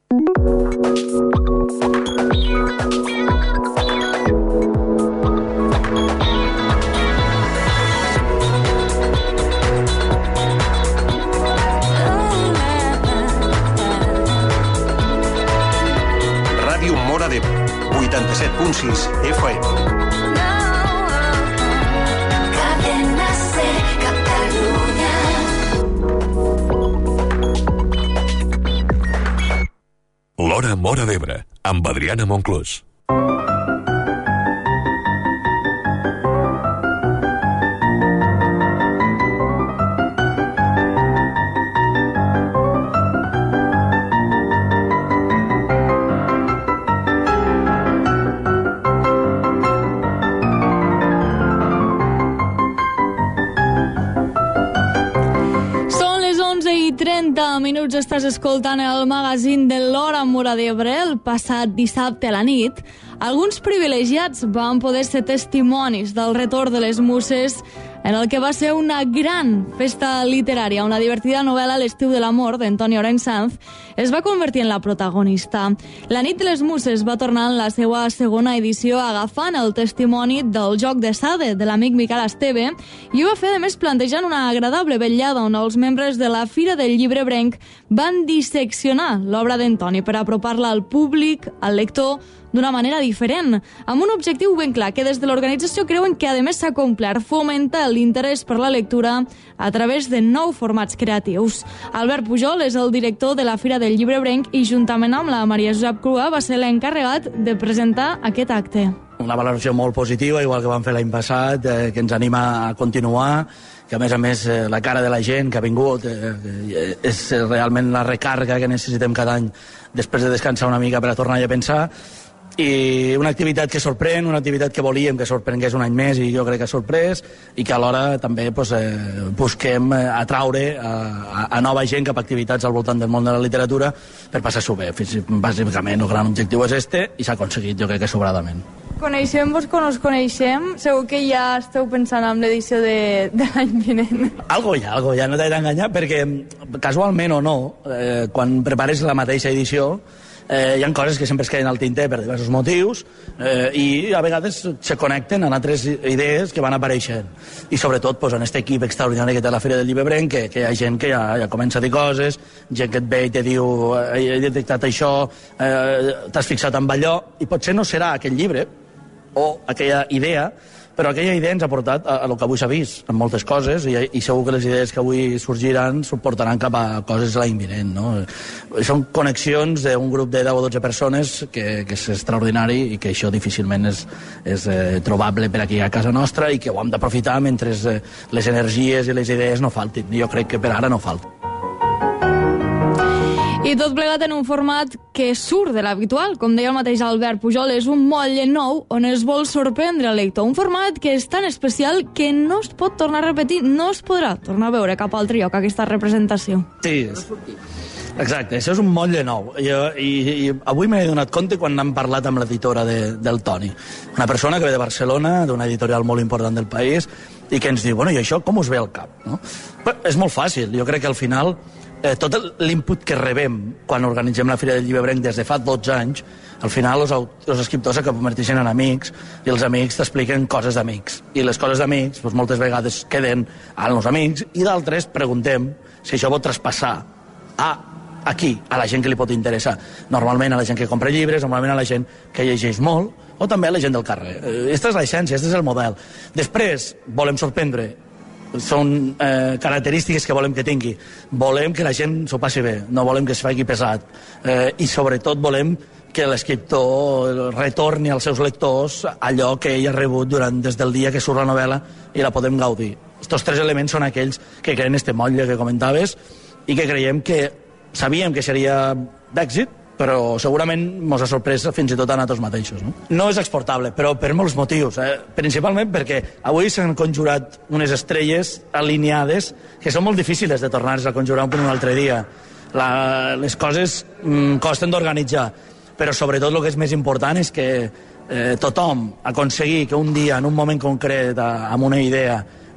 Ràdio Móra d'Ebre, 87.6 FM. Cadena Ser, Catalunya. L'Hora Móra d'Ebre, amb Adriana Monclús. Minuts estàs escoltant el magazín de l'Hora Móra d'Ebre. El passat dissabte a la nit, alguns privilegiats van poder ser testimonis del retorn de les muses en el que va ser una gran festa literària. Una divertida novel·la, L'estiu de l'amor, d'Antoni Orenc Sanz, es va convertir en la protagonista. La nit de les muses va tornar en la seva segona edició agafant el testimoni del joc de Sade de l'amic Miquel Esteve, i ho va fer, a més, plantejant una agradable vetllada on els membres de la Fira del Llibre Ebrenc van disseccionar l'obra d'Antoni per apropar-la al públic, al lector, d'una manera diferent, amb un objectiu ben clar, que des de l'organització creuen que, a més, s'ha complert: fomentar l'interès per la lectura a través de nous formats creatius. Albert Pujol és el director de la Fira del Llibre Ebrenc i, juntament amb la Maria Josep Crua, va ser l'encarregat de presentar aquest acte. Una valoració molt positiva, igual que vam fer l'any passat, que ens anima a continuar, que a més la cara de la gent que ha vingut és realment la recàrrega que necessitem cada any després de descansar una mica per a tornar a pensar. I una activitat que sorprèn, una activitat que volíem que sorprengués un any més, i jo crec que ha sorprès, i que alhora també busquem atraure a nova gent cap a activitats al voltant del món de la literatura per passar-s'ho bé. Bàsicament el gran objectiu és este, i s'ha aconseguit, jo crec que sobradament. Coneixem-vos quan us coneixem? Segur que ja esteu pensant en l'edició de l'any vinent. Algo ja, no t'he d'enganyar, perquè casualment o no, quan prepares la mateixa edició, hi ha coses que sempre es queden al tinter per diversos motius, i a vegades se connecten amb altres idees que van apareixent. I sobretot en aquest equip extraordinari que té la Fira del Llibre Ebrenc, que hi ha gent que ja comença a dir coses, gent que et ve i te diu he detectat això, t'has fixat en allò, i potser no serà aquell llibre o aquella idea, però aquella idea ens ha portat a el que avui s'ha vist, en moltes coses, i segur que les idees que avui sorgiran suportaran cap a coses l'any vinent, no? Són connexions d'un grup de 10 o 12 persones que és extraordinari, i que això difícilment és trobable per aquí a casa nostra, i que ho hem d'aprofitar mentre les energies i les idees no faltin. Jo crec que per ara no falten. I tot plegat en un format que surt de l'habitual. Com deia el mateix Albert Pujol, és un motlle nou on es vol sorprendre el lector. Un format que és tan especial que no es pot tornar a repetir, no es podrà tornar a veure cap altre lloc aquesta representació. Sí, exacte, això és un motlle nou. I avui m'he donat compte quan hem parlat amb l'editora del Toni. Una persona que ve de Barcelona, d'una editorial molt important del país, i que ens diu, bueno, i això com us ve al cap? No? És molt fàcil, jo crec que al final tot l'input que rebem quan organitzem la Fira del Llibre Ebrenc des de fa 12 anys, al final els escriptors se converteixen en amics, i els amics t'expliquen coses d'amics. I les coses d'amics moltes vegades queden als amics, i d'altres preguntem si això pot traspassar aquí, a la gent que li pot interessar. Normalment a la gent que compra llibres, normalment a la gent que llegeix molt, o també a la gent del carrer. Aquesta és l'essència, aquest és el model. Després volem sorprendre. Són característiques que volem que tingui. Volem que la gent s'ho passi bé, no volem que es faci pesat, i sobretot volem que l'escriptor retorni als seus lectors allò que ell ha rebut des del dia que surt la novel·la i la podem gaudir. Estos 3 elements són aquells que creen este motlle que comentaves, i que creiem que sabíem que seria d'èxit, però segurament ens ha sorprès fins i tot a nosaltres mateixos. No és exportable, però per molts motius. Principalment perquè avui s'han conjurat unes estrelles alineades que són molt difícils de tornar-se a conjurar un altre dia. Les coses costen d'organitzar, però sobretot el que és més important és que tothom aconseguir que un dia, en un moment concret, amb una idea,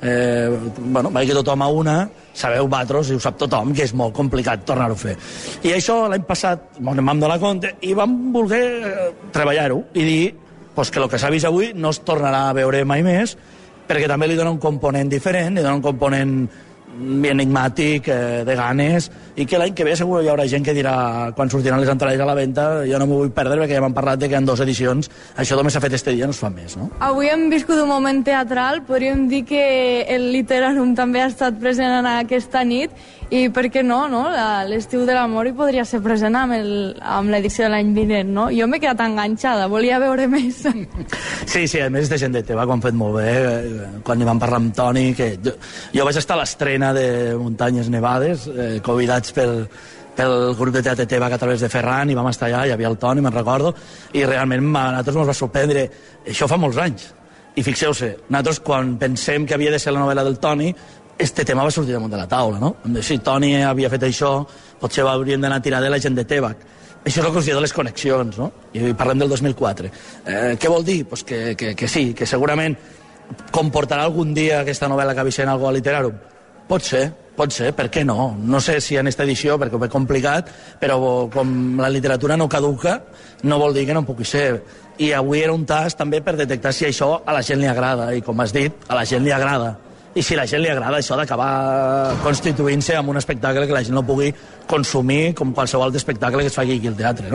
vaig que tothom a una, sabeu vosaltres, i ho sap tothom, que és molt complicat tornar-ho a fer. I això l'any passat ens vam donar compte i vam voler treballar-ho i dir que el que s'ha vist avui no es tornarà a veure mai més, perquè també li dona un component diferent, li dona un component enigmàtic, de ganes, i que l'any que ve segur hi haurà gent que dirà, quan sortiran les entrades a la venda, jo no m'ho vull perdre perquè ja m'han parlat que en 2 edicions això només s'ha fet este dia, no es fa més, no? Avui hem viscut un moment teatral, podríem dir que el Literarum també ha estat present en aquesta nit, i per què no? L'estiu de l'amor hi podria ser present amb l'edició de l'any vinent, no? Jo m'he quedat enganxada, volia veure més. Sí, a més de gent de Teva, que ho han fet molt bé, quan hi vam parlar amb Toni, que jo vaig estar a l'estrena de Muntanyes Nevades, convidats pel grup de teatre Teva a través de Ferran, i vam estar allà, hi havia el Toni, me'n recordo, i realment a nosaltres ens va sorprendre. Això fa molts anys, i fixeu-se, nosaltres quan pensem que havia de ser la novel·la del Toni, este tema va sortir damunt de la taula, no? Si Toni havia fet això, potser hauríem d'anar a tirar de la gent de Tevac. Això és el que us diu de les connexions, no? I parlem del 2004. Què vol dir? Pues que sí, que segurament comportarà algun dia aquesta novel·la que avisen algo a Literarum. Pot ser, per què no? No sé si en aquesta edició, perquè ho ve complicat, però com la literatura no caduca, no vol dir que no pugui ser. I avui era un tast també per detectar si això a la gent li agrada, i com has dit, a la gent li agrada. I si a la gent li agrada, això d'acabar constituint-se en un espectacle que la gent no pugui consumir com qualsevol altre espectacle que es faci aquí al teatre, no?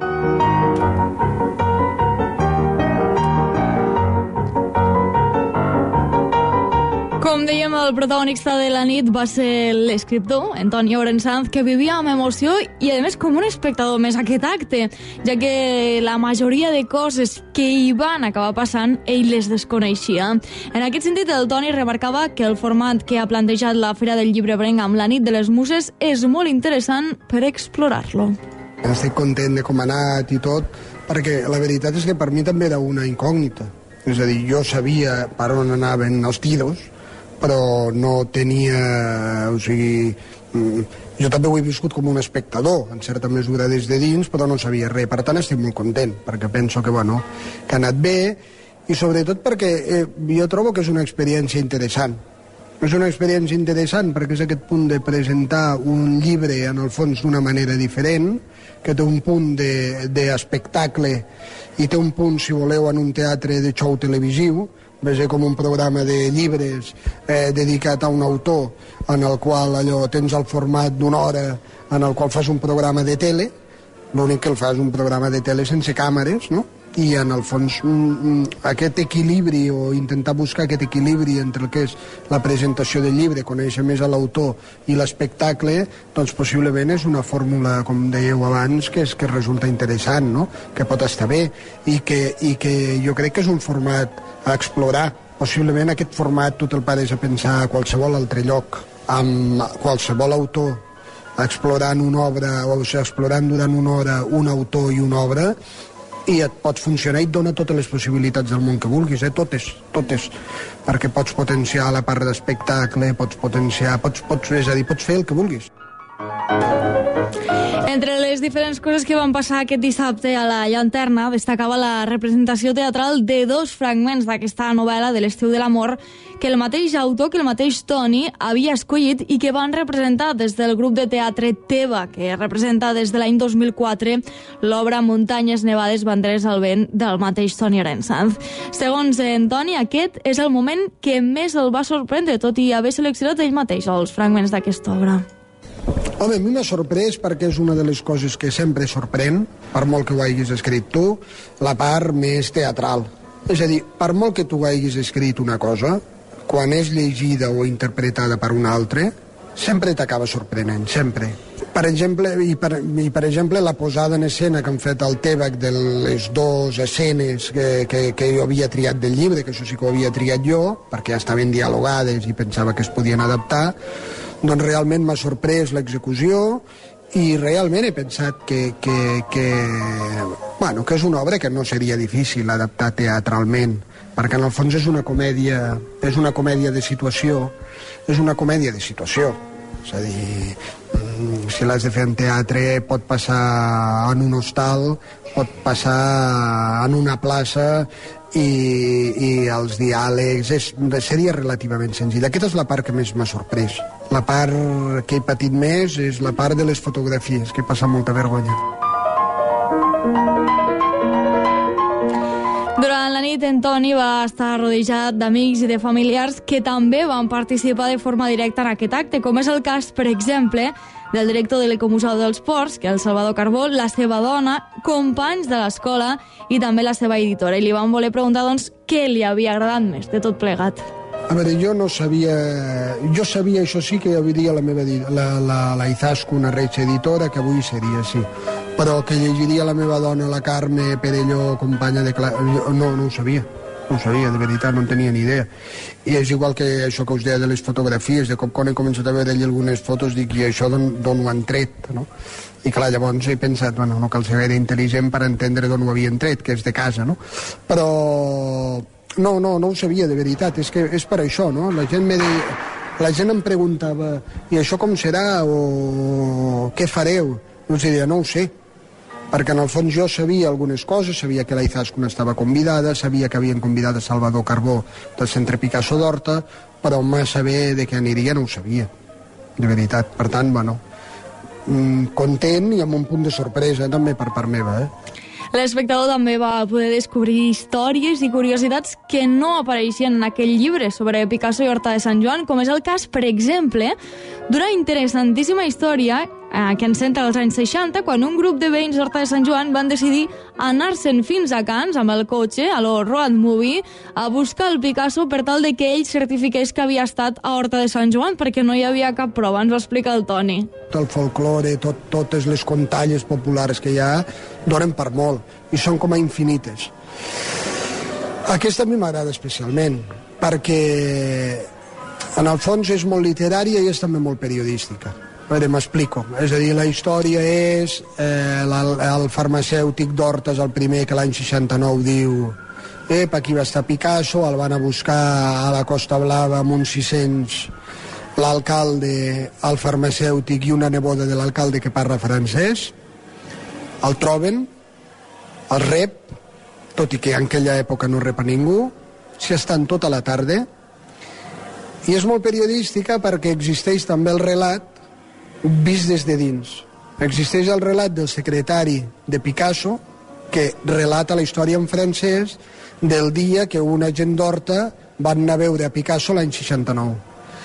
Com dèiem, el protagonista de la nit va ser l'escriptor, Antoni Orensanz, que vivia amb emoció i, a més, com un espectador més aquest acte, ja que la majoria de coses que hi van acabar passant, ell les desconeixia. En aquest sentit, el Toni remarcava que el format que ha plantejat la Fira del Llibre Brenc amb la nit de les Muses és molt interessant per explorar-lo. Estic content de com ha anat i tot, perquè la veritat és que per mi també era una incògnita. És a dir, jo sabia per on anaven els tiros, però no tenia... O sigui, jo també ho he viscut com un espectador, en certa mesura des de dins, però no sabia res. Per tant, estic molt content, perquè penso que ha anat bé, i sobretot perquè jo trobo que és una experiència interessant. És una experiència interessant perquè és aquest punt de presentar un llibre, en el fons, d'una manera diferent, que té un punt d'espectacle i té un punt, si voleu, en un teatre de show televisiu, va ser com un programa de llibres dedicat a un autor, en el qual allò tens el format d'una hora en el qual fas un programa de tele, l'únic que el fas un programa de tele sense càmeres, no? I en el fons aquest equilibri, o intentar buscar aquest equilibri entre el que és la presentació del llibre, conèixer més a l'autor i l'espectacle, doncs possiblement és una fórmula, com dèieu abans, que resulta interessant, no? Que pot estar bé, i que jo crec que és un format a explorar. Possiblement aquest format tu te'l pares a pensar a qualsevol altre lloc, amb qualsevol autor explorant una obra, o sigui, explorant durant una hora un autor i una obra, i et pot funcionar i et dona totes les possibilitats del món que vulguis, totes, perquè pots potenciar la part d'espectacle, pots fer el que vulguis. Entre les diferents coses que van passar aquest dissabte a la Llanterna, destacava la representació teatral de 2 fragments d'aquesta novel·la de l'estiu de l'amor que el mateix autor, que el mateix Toni, havia escollit i que van representar des del grup de teatre Teva, que representa des de l'any 2004 l'obra Muntanyes Nevades, banderes al vent, del mateix Toni Orensanz. Segons en Toni, aquest és el moment que més el va sorprendre, tot i haver seleccionat ell mateix els fragments d'aquesta obra. Home, a mi m'ha sorprès perquè és una de les coses que sempre sorprèn, per molt que ho hagis escrit tu, la part més teatral. És a dir, per molt que tu hagis escrit una cosa, quan és llegida o interpretada per un altre, sempre t'acaba sorprenent, sempre. Per exemple, la posada en escena que han fet al Tevac de les 2 escenes que jo havia triat del llibre, que això sí que ho havia triat jo, perquè ja estaven dialogades i pensava que es podien adaptar, doncs realment m'ha sorprès l'execució i realment he pensat que és una obra que no seria difícil adaptar teatralment, perquè en el fons és una comèdia de situació, és a dir, si l'has de fer en teatre pot passar en un hostal, pot passar en una plaça, i els diàlegs seria relativament senzill. Aquesta és la part que més m'ha sorprès. La part que he patit més és la part de les fotografies, que he passat molta vergonya. Durant la nit, en Toni va estar rodejat d'amics i de familiars que també van participar de forma directa en aquest acte, com és el cas, per exemple, del director de l'Ecomuseu dels Ports, que és el Salvador Carbó, la seva dona, companys de l'escola i també la seva editora. I li van voler preguntar, doncs, què li havia agradat més de tot plegat. A veure, jo no sabia... Jo sabia, això sí, que hi hauria la meva la Izaskun Reig editora, que avui seria, sí. Però que llegiria la meva dona, la Carme Perelló, companya de classe... No ho sabia. No ho sabia, de veritat, no en tenia ni idea. I és igual que això que us deia de les fotografies, de cop quan he començat a veure algunes fotos, dic, i això d'on ho han tret, no? I clar, llavors he pensat, bueno, no cal ser gaire intel·ligent per entendre d'on ho havien tret, que és de casa, no? Però... No ho sabia, de veritat, és que és per això, no? La gent em preguntava, i això com serà, o què fareu? I us diria, no ho sé, perquè en el fons jo sabia algunes coses, sabia que la Izaskun estava convidada, sabia que havien convidat a Salvador Carbó del Centre Picasso d'Horta, però massa bé de què aniria no ho sabia, de veritat. Per tant, bueno, content i amb un punt de sorpresa també per part meva, L'espectador també va poder descobrir històries i curiositats que no apareixien en aquell llibre sobre Picasso i Horta de Sant Joan, com és el cas, per exemple, d'una interessantíssima història que ens centra als anys 60, quan un grup de veïns d'Horta de Sant Joan van decidir anar-se'n fins a Cannes amb el cotxe, a lo Road Movie, a buscar el Picasso per tal de que ell certifiqués que havia estat a Horta de Sant Joan, perquè no hi havia cap prova, ens ho explica el Toni. El folklore, totes les contalles populars que hi ha, donen per molt, i són com a infinites. Aquesta a mi m'agrada especialment, perquè en el fons és molt literària i és també molt periodística. A veure, m'explico. És a dir, la història és el farmacèutic d'Horta és el primer que l'any 69 diu aquí va estar Picasso, el van a buscar a la Costa Blava amb uns 600, l'alcalde, el farmacèutic i una neboda de l'alcalde que parla francès, el troben, el rep, tot i que en aquella època no rep a ningú, s'hi estan tota la tarda, i és molt periodística perquè existeix també el relat vist des de dins. Existeix el relat del secretari de Picasso que relata la història en francès del dia que un agent d'Horta van anar a veure a Picasso l'any 69.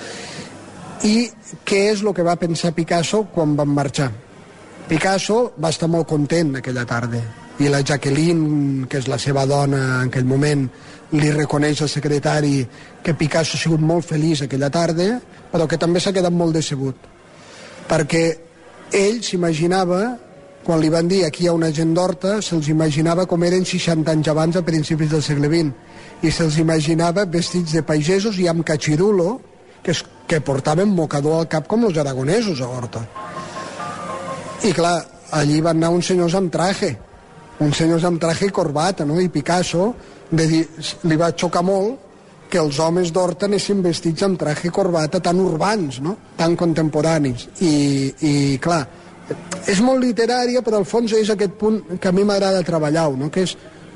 I què és el que va pensar Picasso quan van marxar? Picasso va estar molt content aquella tarda i la Jacqueline, que és la seva dona en aquell moment, li reconeix al secretari que Picasso ha sigut molt feliç aquella tarda, però que també s'ha quedat molt decebut, perquè ell s'imaginava, quan li van dir aquí hi ha un agent d'Horta, se'ls imaginava com eren 60 anys abans a principis del segle XX, i se'ls imaginava vestits de pagesos i amb cachirulo, que portaven mocador al cap com els aragonesos a Horta. I clar, allí van anar uns senyors amb traje i corbata, no? I Picasso li va xocar molt que els homes d'Horta anessin vestits amb traje i corbata tan urbans, no? Tan contemporanis. I clar, és molt literària, però al fons és aquest punt que a mi m'agrada treballar, no? Que és,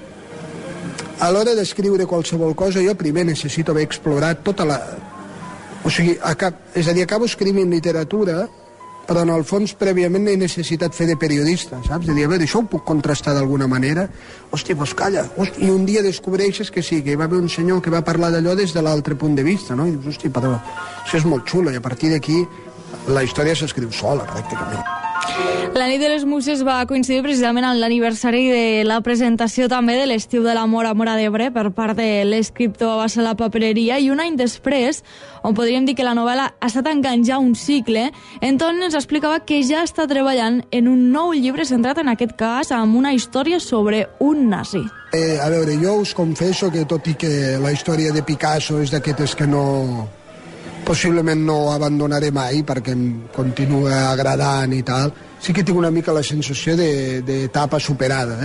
a l'hora d'escriure qualsevol cosa, jo primer necessito haver explorat tota la... O sigui, és a dir, acabo escrivint literatura, però en el fons prèviament he necessitat fer de periodista, saps? De dir, a veure, això ho puc contrastar d'alguna manera? Hòstia, doncs calla. I un dia descobreixes que sí, que hi va haver un senyor que va parlar d'allò des de l'altre punt de vista, no? I dius, hòstia, però això és molt xulo, i a partir d'aquí la història s'escriu sola, pràcticament. La nit de les Muses va coincidir precisament amb l'aniversari de la presentació també de l'Estiu de l'Amor a Móra d'Ebre per part de l'escriptor Abbas La Papereria, i un any després, on podríem dir que la novel·la ha estat tancant ja un cicle, Anton ens explicava que ja està treballant en un nou llibre centrat en aquest cas amb una història sobre un nazi. A veure, jo us confesso que tot i que la història de Picasso és d'aquestes que possiblement no abandonaré mai perquè em continua agradant i tal, sí que tinc una mica la sensació d'etapa superada,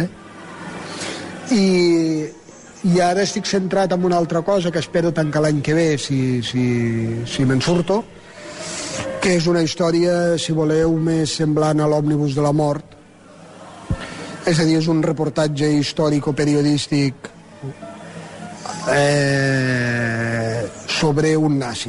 I ara estic centrat en una altra cosa que espero tancar l'any que ve si me'n surto, que és una història, si voleu, més semblant a l'Òmnibus de la Mort. És a dir, és un reportatge històrico-periodístic sobre un nazi.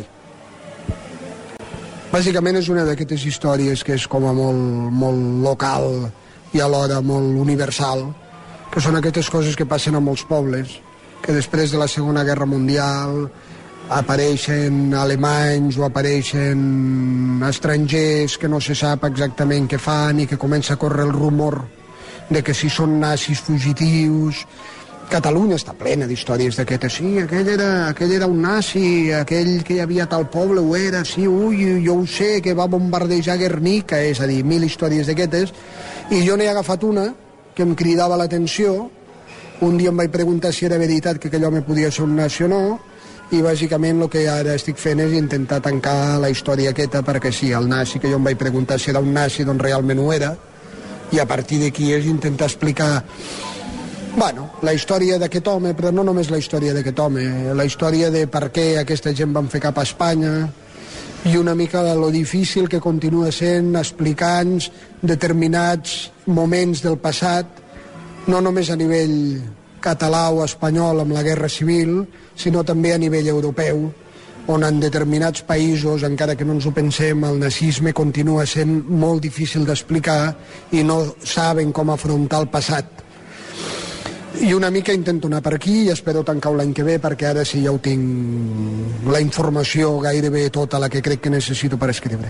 Bàsicament és una d'aquestes històries que és com a molt local i alhora molt universal, que són aquestes coses que passen a molts pobles, que després de la Segona Guerra Mundial apareixen alemanys o apareixen estrangers que no se sap exactament què fan i que comença a córrer el rumor de que si són nazis fugitius. Catalunya està plena d'històries d'aquestes. Sí, aquell era un nazi, aquell que hi havia a tal poble ho era, sí, ui, jo ho sé, que va bombardejar Guernica, és a dir, 1000 històries d'aquestes, i jo n'he agafat una que em cridava l'atenció. Un dia em vaig preguntar si era veritat que aquell home podia ser un nazi o no, i bàsicament el que ara estic fent és intentar tancar la història aquesta, perquè sí, el nazi que jo em vaig preguntar si era un nazi, doncs realment ho era, i a partir d'aquí és intentar explicar la història d'aquest home, però no només la història d'aquest home, la història de per què aquesta gent van fer cap a Espanya i una mica de lo difícil que continua sent explicar determinats moments del passat, no només a nivell català o espanyol amb la Guerra Civil, sinó també a nivell europeu, on en determinats països, encara que no ens ho pensem, el nazisme continua sent molt difícil d'explicar i no saben com afrontar el passat. I una mica intento anar per aquí i espero tancar l'any que ve, perquè ara sí ja ho tinc la informació gairebé tota la que crec que necessito per escriure.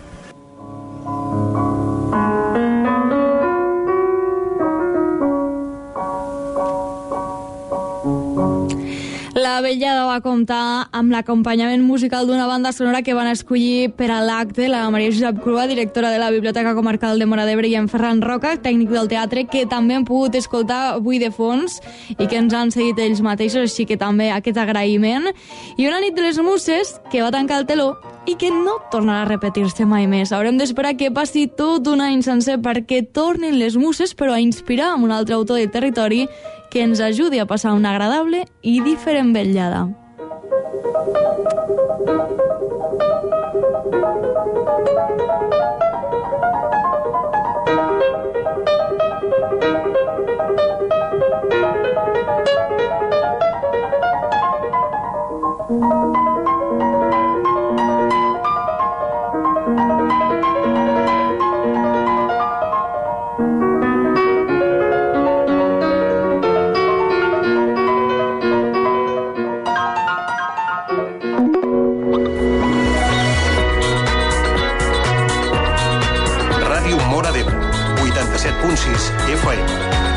La vetllada va comptar amb l'acompanyament musical d'una banda sonora que van escollir per a l'acte la Maria Josep Crua, directora de la Biblioteca Comarcal de Móra d'Ebre, i en Ferran Roca, tècnic del teatre, que també han pogut escoltar avui de fons i que ens han seguit ells mateixos, així que també aquest agraïment. I una nit de les Muses que va tancar el teló i que no tornarà a repetir-se mai més. Haurem d'esperar que passi tot un any sencer perquè tornin les Muses, però a inspirar amb un altre autor del territori que ens ajudi a passar una agradable i diferent vetllada. Ràdio Móra d'Ebre, 87.6 FM.